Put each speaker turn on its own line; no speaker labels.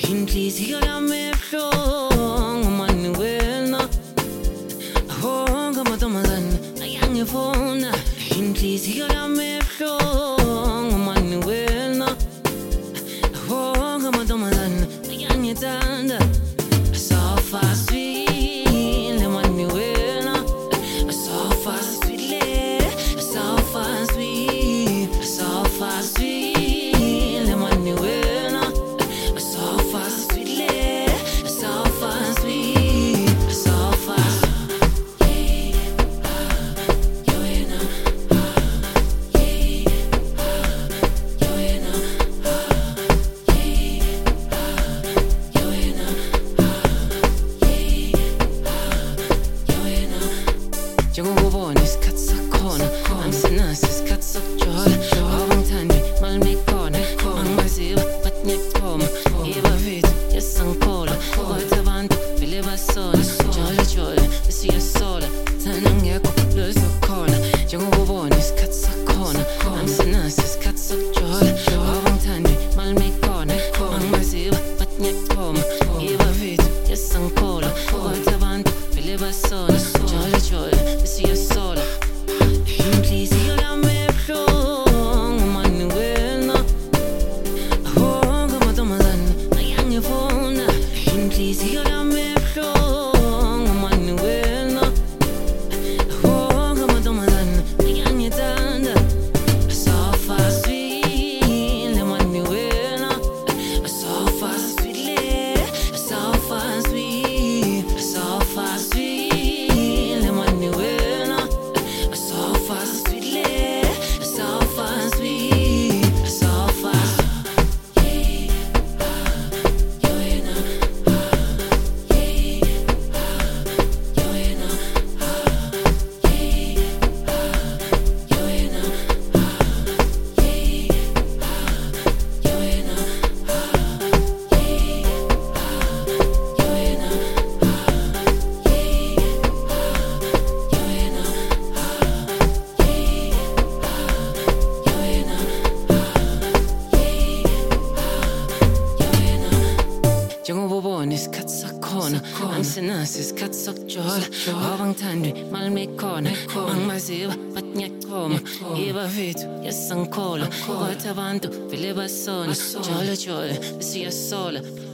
inhliziyo yami ebuhlungu Manuela ahonga amantombazane ayangifuna inhliziyo yami ebuhlungu Manuela ahonga amantombazane ayangithanda so far sweet Manuela so far sweet so far sweet so far sweet Manuela so far sweet so far sweet so far Njengokubona isikhathi sakhona angisenaso isikhathi sokujola awangithandi malimikhona angimaziwa but ngiyachoma ibafethu yesangiphola kodwa abantu vele basona jolo besiyasola thana ngekho lozokhona njengokubona isikhathi sakhona angisenaso isikhathi sokujola awangithandi malimikhona angimaziwa but ngiyachoma ibafethu yesangiphola kodwa abantu vele basona jolo besiyasola inhliziyo yami ebuhlungu Manuela ahonga amantombazane ayangifuna inhliziyo yami ebuhlungu Manuela ahonga amantombazane ayangithanda so far sweet Manuela so far sweet so far sweet so far sweet Manuela so far sweet so far sweet so far Njengokubona isikhathi sakhona angisenaso isikhathi sokujola awangithandi malimikhona angimaziwa but ngiyachoma ibafethu yesangiphola kodwa abantu vele basona jolo besiyasola